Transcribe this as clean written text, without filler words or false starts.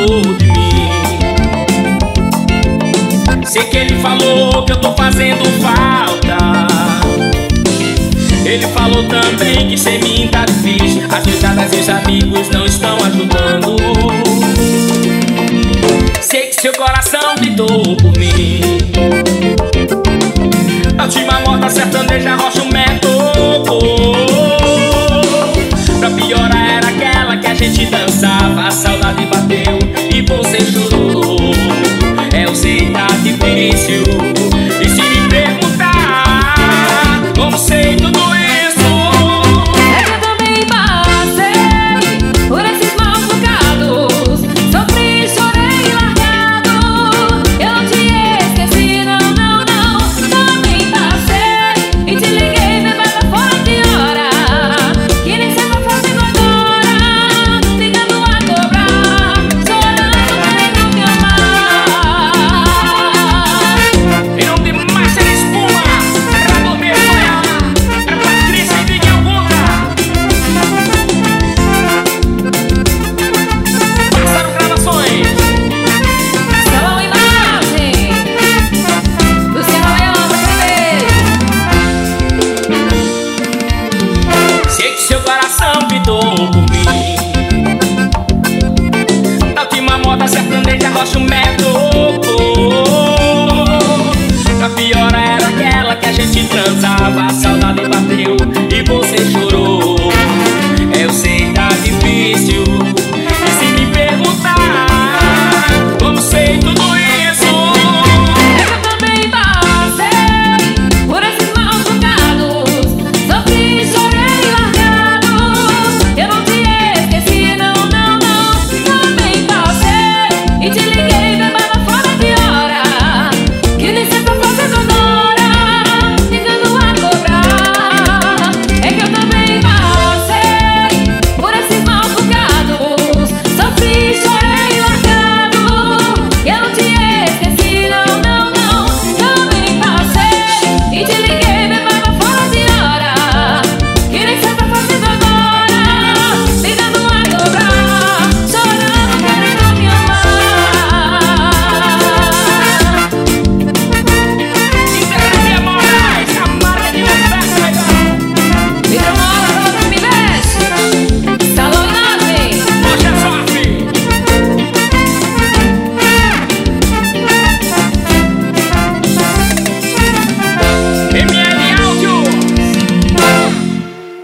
falou de mim. Sei que ele falou que eu tô fazendo falta. Ele falou também que sem mim tá difícil. As noitadas e os amigos não estão ajudando. Sei que seu coração gritou por mim.